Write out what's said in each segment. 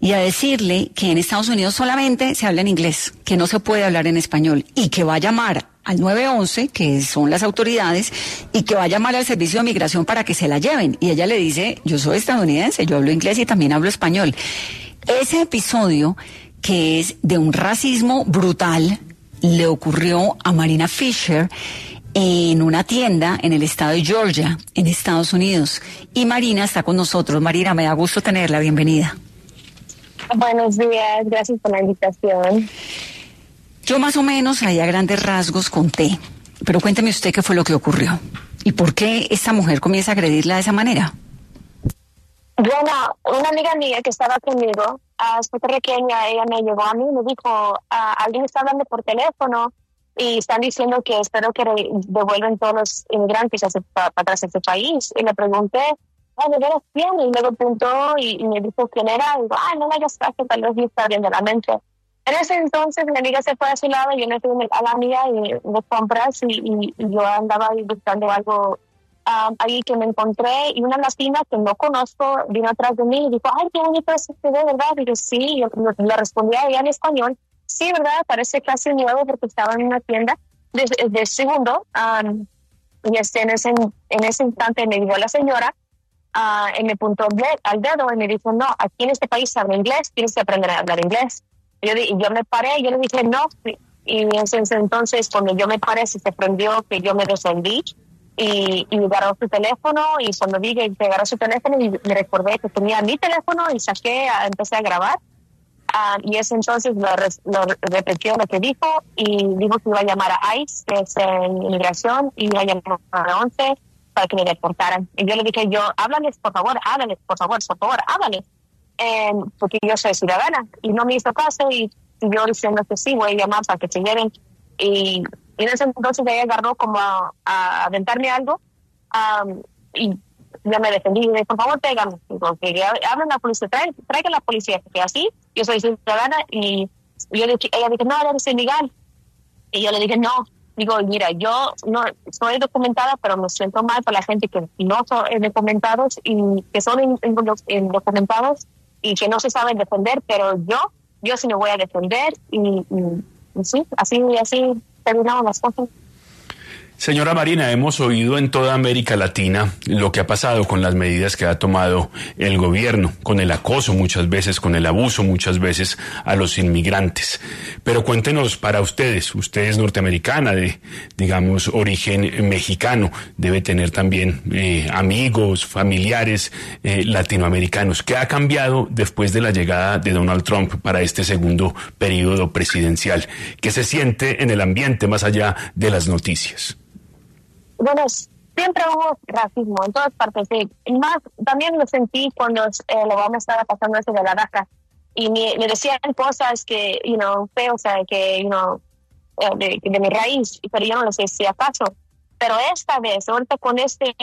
y a decirle que en Estados Unidos solamente se habla en inglés, que no se puede hablar en español, y que va a llamar al 911, que son las autoridades, y que va a llamar al servicio de migración para que se la lleven. Y ella le dice, yo soy estadounidense, yo hablo inglés y también hablo español. Ese episodio, que es de un racismo brutal, le ocurrió a Marina Fisher en una tienda en el estado de Georgia, en Estados Unidos. Y Marina está con nosotros. Marina, me da gusto tenerla. Bienvenida. Buenos días, gracias por la invitación. Yo más o menos ahí a grandes rasgos conté, pero cuénteme usted qué fue lo que ocurrió y por qué esta mujer comienza a agredirla de esa manera. Bueno, una amiga mía que estaba conmigo, es puertorriqueña, ella me llegó a mí y me dijo, alguien está hablando por teléfono y están diciendo que espero que devuelven todos los inmigrantes para atrás a este país. Y le pregunté, ¿de veras quién? Y luego preguntó y me dijo quién era. Y digo, no me hagas caso, tal vez me está bien de la mente. En ese entonces mi amiga se fue a su lado y yo me fui a la mía y de compras y yo andaba ahí buscando algo ahí que me encontré y una latina que no conozco vino atrás de mí y dijo, ay, qué bonito es este, ¿verdad? Y yo, sí, yo le respondí a ella en español, sí, ¿verdad? Parece casi nuevo porque estaba en una tienda de segundo y en ese instante me dijo la señora y me apuntó al dedo y me dijo, no, aquí en este país se habla inglés, tienes que aprender a hablar inglés. Y yo me paré y yo le dije, no. Y entonces, cuando yo me paré, se prendió que yo me defendí y agarró su teléfono. Y cuando vi que agarró su teléfono, y me recordé que tenía mi teléfono y empecé a grabar. Y ese entonces lo repitió lo que dijo y dijo que iba a llamar a ICE, que es en inmigración, y iba a llamar a 11 para que me deportaran. Y yo le dije, háblales, por favor, háblales. Porque yo soy ciudadana y no me hizo caso y yo diciendo que sí, voy a llamar para que se lleven y en ese entonces ella agarró como a aventarme algo y yo me defendí y dije, por favor, pégame, digo, que hablen a la policía, traigan la policía, porque así yo soy ciudadana y ella dijo, no, eres ilegal y yo le dije, no, digo, mira, yo no soy documentada, pero me siento mal por la gente que no son documentados y que son indocumentados y que no se saben defender, pero yo sí me voy a defender y sí, así terminamos las cosas. Señora Marina, hemos oído en toda América Latina lo que ha pasado con las medidas que ha tomado el gobierno, con el acoso muchas veces, con el abuso muchas veces a los inmigrantes. Pero cuéntenos, para usted es norteamericana de, digamos, origen mexicano, debe tener también amigos, familiares latinoamericanos. ¿Qué ha cambiado después de la llegada de Donald Trump para este segundo periodo presidencial? ¿Qué se siente en el ambiente más allá de las noticias? Bueno, siempre hubo racismo en todas partes. Sí. Y más, también lo sentí cuando el Obama estaba pasando eso de la DACA. Y me decían cosas que, feos, o sea, que, de mi raíz, pero yo no les hacía caso. Pero esta vez, ahorita con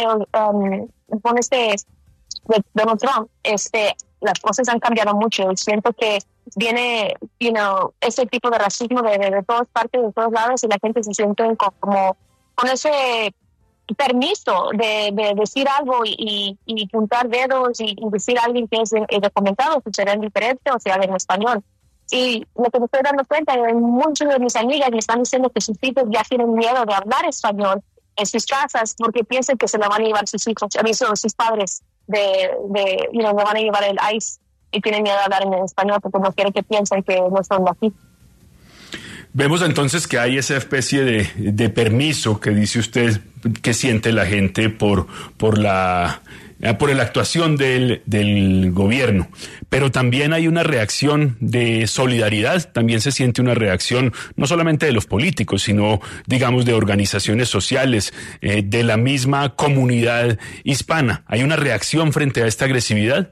Donald Trump, las cosas han cambiado mucho. Siento que viene, ese tipo de racismo de todas partes, de todos lados, y la gente se siente como con ese permiso de decir algo y juntar dedos y decir a alguien que es documentado, que será en diferente o sea en español. Y lo que me estoy dando cuenta es que muchas de mis amigas me están diciendo que sus hijos ya tienen miedo de hablar español en sus casas porque piensan que se la van a llevar sus hijos, sus padres, me van a llevar el ICE y tienen miedo de hablar en español porque no quieren que piensen que no son de aquí. Vemos entonces que hay esa especie de permiso que dice usted que siente la gente por la actuación del gobierno, pero también hay una reacción de solidaridad, también se siente una reacción no solamente de los políticos, sino, digamos, de organizaciones sociales, de la misma comunidad hispana. ¿Hay una reacción frente a esta agresividad?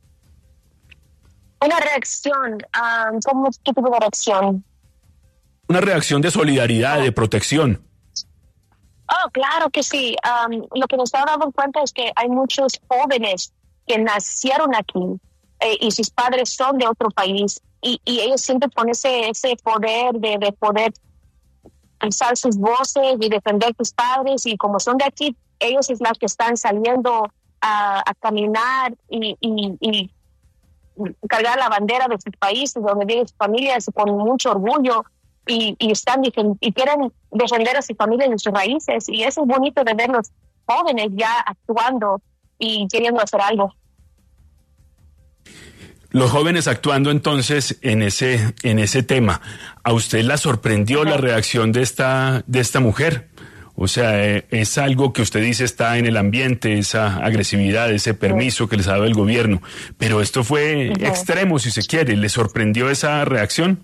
Una reacción, ¿qué tipo de reacción? Una reacción de solidaridad, de protección. Oh, claro que sí. Lo que nos estamos dando cuenta es que hay muchos jóvenes que nacieron aquí y sus padres son de otro país y ellos siempre ponen ese poder de poder alzar sus voces y defender sus padres y como son de aquí, ellos es los que están saliendo a caminar y cargar la bandera de sus países, donde viven sus familias con mucho orgullo y quieren defender a sus familias y sus raíces. Y eso es bonito de ver los jóvenes ya actuando y queriendo hacer algo. Los jóvenes actuando entonces en ese tema. ¿A usted la sorprendió la reacción de esta mujer? O sea, es algo que usted dice está en el ambiente, esa agresividad, ese permiso que les ha dado el gobierno. Pero esto fue extremo, si se quiere. ¿Le sorprendió esa reacción?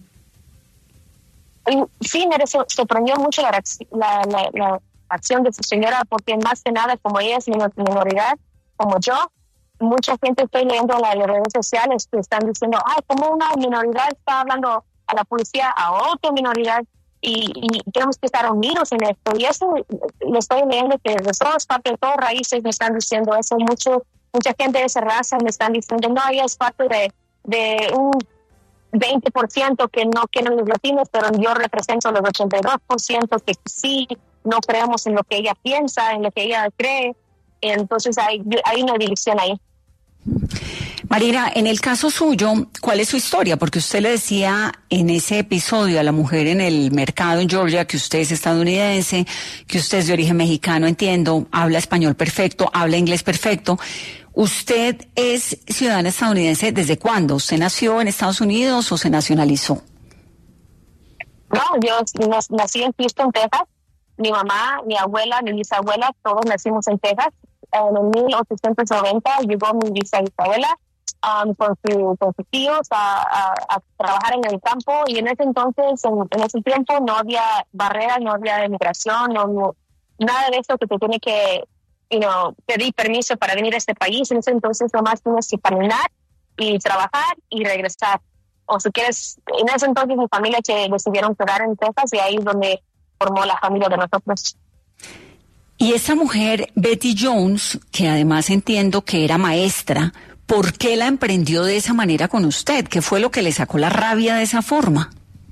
Sí, me sorprendió mucho la acción de su señora, porque más que nada, como ella es minoridad, como yo, mucha gente estoy leyendo en las redes sociales que están diciendo, como una minoridad está hablando a la policía, a otra minoridad, y tenemos que estar unidos en esto. Y eso lo estoy leyendo, que de todas partes, de todas raíces me están diciendo eso. Mucha gente de esa raza me están diciendo, no, ella es parte de un 20% que no quieren los latinos, pero yo represento los 82% que sí no creemos en lo que ella piensa, en lo que ella cree. Entonces hay una división ahí. Marina, en el caso suyo, ¿cuál es su historia? Porque usted le decía en ese episodio a la mujer en el mercado en Georgia que usted es estadounidense, que usted es de origen mexicano, entiendo, habla español perfecto, habla inglés perfecto. ¿Usted es ciudadana estadounidense desde cuándo? ¿Usted nació en Estados Unidos o se nacionalizó? No, yo nací en Houston, Texas. Mi mamá, mi abuela, mi bisabuela, todos nacimos en Texas. En el 1890 llegó mi bisabuela con sus tíos a trabajar en el campo, y en ese entonces, en ese tiempo, no había barreras, no había inmigración, nada de eso que te tiene que pedir permiso para venir a este país. En ese entonces nomás tienes que caminar y trabajar y regresar. O si quieres, en ese entonces mi familia que decidieron quedar en Texas, y ahí es donde formó la familia de nosotros. Y esa mujer, Betty Jones, que además entiendo que era maestra, ¿por qué la emprendió de esa manera con usted? ¿Qué fue lo que le sacó la rabia de esa forma?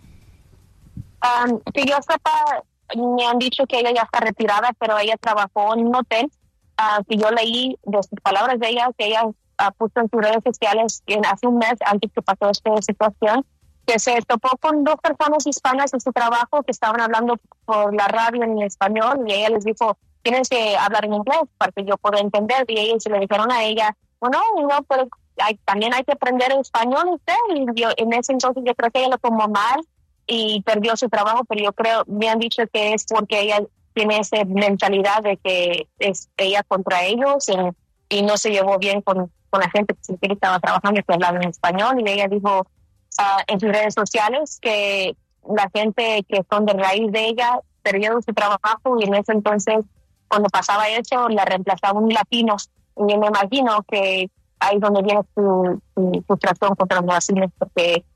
Que yo sepa, me han dicho que ella ya está retirada, pero ella trabajó en un hotel. Que yo leí de sus palabras de ella, que ella puso en sus redes sociales hace un mes, antes que pasó esta situación, que se topó con dos personas hispanas en su trabajo que estaban hablando por la radio en español, y ella les dijo, tienes que hablar en inglés para que yo pueda entender. Y ellos le dijeron a ella, bueno, pero también hay que aprender español usted. Y en ese entonces yo creo que ella lo tomó mal y perdió su trabajo, pero me han dicho que es porque ella tiene esa mentalidad de que es ella contra ellos, y no se llevó bien con la gente que estaba trabajando y que hablaba en español. Y ella dijo en sus redes sociales que la gente que son de raíz de ella perdió su trabajo, y en ese entonces, cuando pasaba eso, la reemplazaba un latino. Y yo me imagino que ahí es donde viene su frustración contra los latinos, porque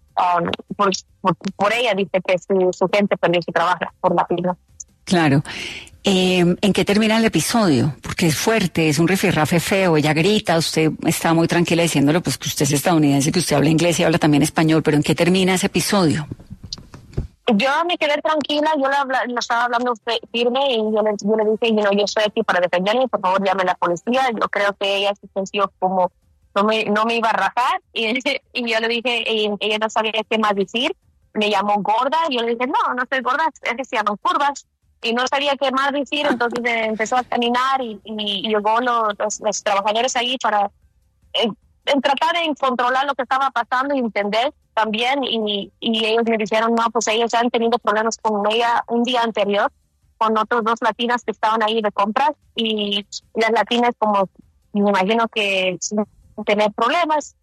por ella dice que su gente perdió su trabajo por latino. Claro. ¿En qué termina el episodio? Porque es fuerte, es un rifirrafe feo, ella grita, usted está muy tranquila diciéndole pues que usted es estadounidense, que usted habla inglés y habla también español, pero ¿en qué termina ese episodio? Yo me quedé tranquila, yo le estaba hablando firme, y yo le dije, yo estoy aquí para defenderme, por favor llame a la policía. Yo creo que ella se sintió como no me iba a rajar, y yo le dije, y ella no sabía qué más decir. Me llamó gorda, y yo le dije, no soy gorda, es que se llaman curvas. Y no sabía qué más decir, entonces empezó a caminar, y llegó los trabajadores ahí para en tratar de controlar lo que estaba pasando y entender también. Y ellos me dijeron, no, pues ellos han tenido problemas con ella un día anterior, con otros dos latinas que estaban ahí de compras, y las latinas, como me imagino que sin tener problemas,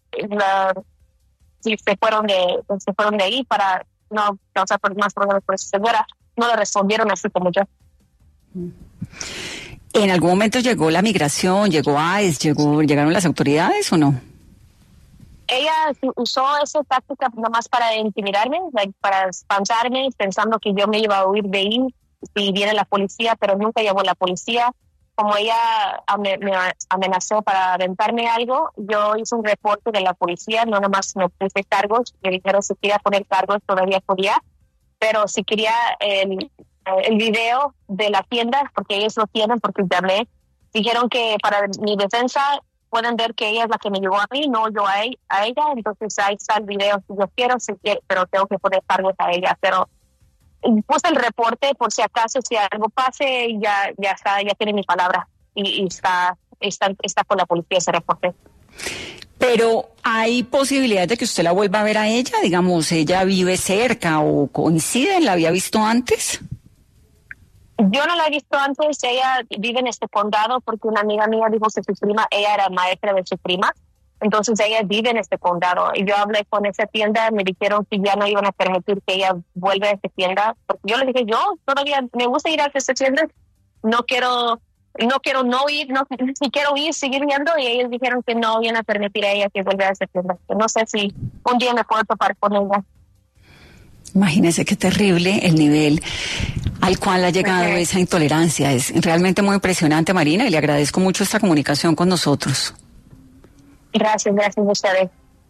se fueron de ahí para no causar más problemas por su señora. No le respondieron así como yo. ¿En algún momento llegó la migración, llegó ICE, llegaron las autoridades o no? Ella usó esa táctica nomás para intimidarme, para espantarme, pensando que yo me iba a huir de ahí si viene la policía, pero nunca llegó la policía. Como ella me amenazó para aventarme algo, yo hice un reporte de la policía, no nomás me puse cargos, me dijeron si quería poner cargos todavía podía, pero si quería el video de la tienda, porque ellos lo tienen, porque llamé, dijeron que para mi defensa pueden ver que ella es la que me llevó a mí, no yo a ella. Entonces ahí está el video si yo quiero, pero tengo que poner cargos a ella. Pero puse el reporte por si acaso, si algo pase, ya tiene mi palabra y está con la policía ese reporte. Pero ¿hay posibilidad de que usted la vuelva a ver a ella? Digamos, ¿ella vive cerca o coinciden? ¿La había visto antes? Yo no la he visto antes. Ella vive en este condado porque una amiga mía dijo que su prima, ella era maestra de su prima. Entonces ella vive en este condado. Y yo hablé con esa tienda, me dijeron que ya no iban a permitir que ella vuelva a esa tienda. Porque yo le dije, yo todavía me gusta ir a esa tienda. No quiero no ir, si quiero ir, seguir yendo, y ellos dijeron que no iban a permitir a ella que vuelva a esa tienda. No sé si un día me puedo topar con ella. Imagínese qué terrible el nivel al cual ha llegado esa intolerancia. Es realmente muy impresionante, Marina, y le agradezco mucho esta comunicación con nosotros. Gracias a ustedes.